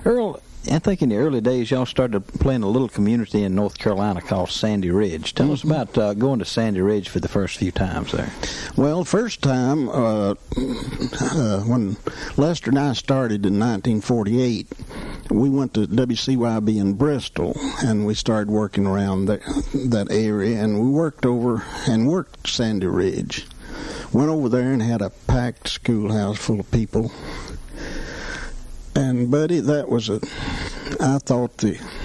Earl, I think in the early days y'all started playing a little community in North Carolina called Sandy Ridge. Tell us about going to Sandy Ridge for the first few times there. Well, first time, when Lester and I started in 1948, we went to WCYB in Bristol, and we started working around that area, and we worked Sandy Ridge. Went over there and had a packed schoolhouse full of people. And, buddy, I thought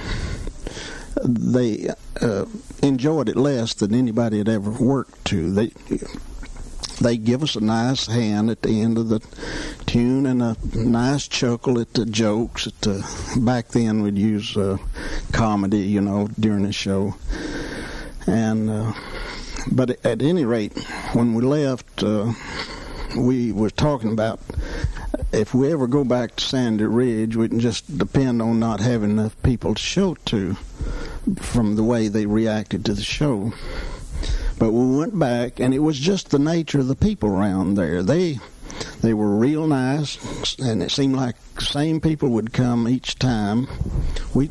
they enjoyed it less than anybody had ever worked to. They give us a nice hand at the end of the tune and a nice chuckle at the jokes. Back then we'd use comedy, during the show. And but at any rate, when we left, we were talking about if we ever go back to Sandy Ridge, we can just depend on not having enough people to show to from the way they reacted to the show. But we went back, and it was just the nature of the people around there. They were real nice, and it seemed like the same people would come each time. We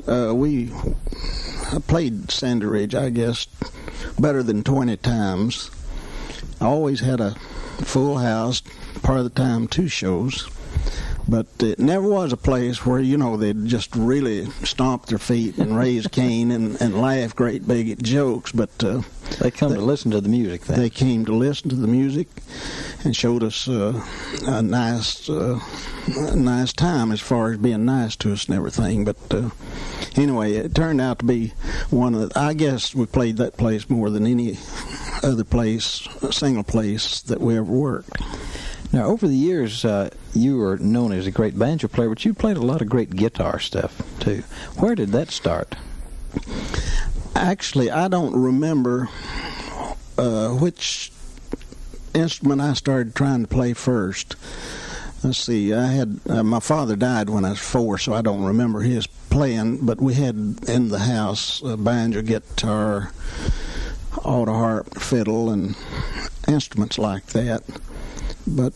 played Sandy Ridge, I guess, better than 20 times. I always had a full house, part of the time 2 shows, but it never was a place where they'd just really stomp their feet and raise Cain and laugh great big at jokes. But they come to listen to the music. They came to listen to the music and showed us a nice time as far as being nice to us and everything. But anyway, it turned out to be I guess we played that place more than any other place, a single place that we ever worked. Now, over the years, you were known as a great banjo player, but you played a lot of great guitar stuff, too. Where did that start? Actually, I don't remember which instrument I started trying to play first. Let's see, I had my father died when I was 4, so I don't remember his playing, but we had in the house a banjo, guitar, auto harp, fiddle, and instruments like that. But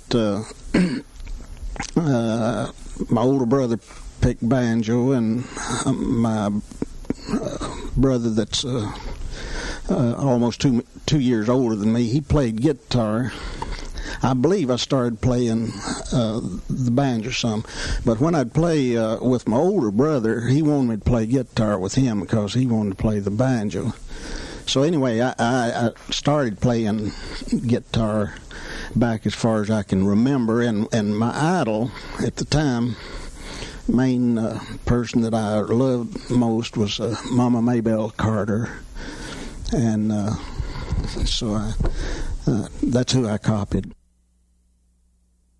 my older brother picked banjo, and my brother that's almost two years older than me, he played guitar. I believe I started playing the banjo some, but when I'd play with my older brother, he wanted me to play guitar with him because he wanted to play the banjo. So anyway, I started playing guitar back as far as I can remember, and my idol at the time, main person that I loved most was Mama Maybelle Carter, and so that's who I copied.